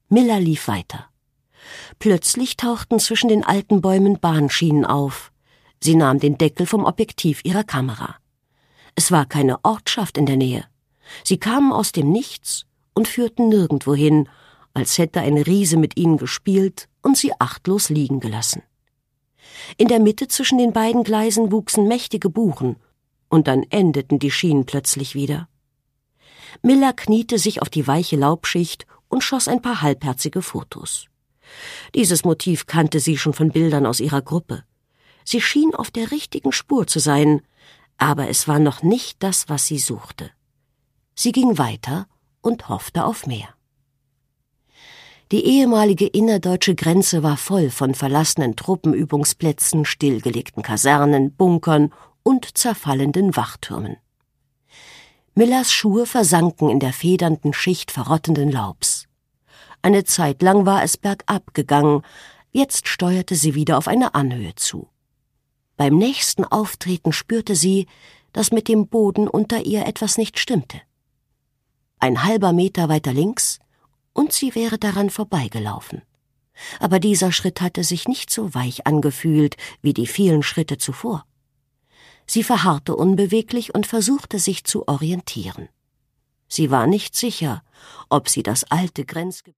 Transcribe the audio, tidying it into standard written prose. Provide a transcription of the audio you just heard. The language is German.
Miller lief weiter. Plötzlich tauchten zwischen den alten Bäumen Bahnschienen auf. Sie nahm den Deckel vom Objektiv ihrer Kamera. Es war keine Ortschaft in der Nähe. Sie kamen aus dem Nichts und führten nirgendwo hin, als hätte ein Riese mit ihnen gespielt und sie achtlos liegen gelassen. In der Mitte zwischen den beiden Gleisen wuchsen mächtige Buchen, und dann endeten die Schienen plötzlich wieder. Miller kniete sich auf die weiche Laubschicht und schoss ein paar halbherzige Fotos. Dieses Motiv kannte sie schon von Bildern aus ihrer Gruppe. Sie schien auf der richtigen Spur zu sein, aber es war noch nicht das, was sie suchte. Sie ging weiter und hoffte auf mehr. Die ehemalige innerdeutsche Grenze war voll von verlassenen Truppenübungsplätzen, stillgelegten Kasernen, Bunkern und zerfallenden Wachtürmen. Millers Schuhe versanken in der federnden Schicht verrottenden Laubs. Eine Zeit lang war es bergab gegangen, jetzt steuerte sie wieder auf eine Anhöhe zu. Beim nächsten Auftreten spürte sie, dass mit dem Boden unter ihr etwas nicht stimmte. Ein halber Meter weiter links, und sie wäre daran vorbeigelaufen. Aber dieser Schritt hatte sich nicht so weich angefühlt wie die vielen Schritte zuvor. Sie verharrte unbeweglich und versuchte sich zu orientieren. Sie war nicht sicher, ob sie das alte Grenzgebiet